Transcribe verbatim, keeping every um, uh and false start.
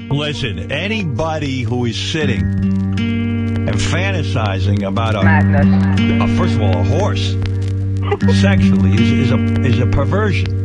Listen, anybody who is sitting and fantasizing about a, Madness. a first of all, a horse sexually is, is a is a perversion.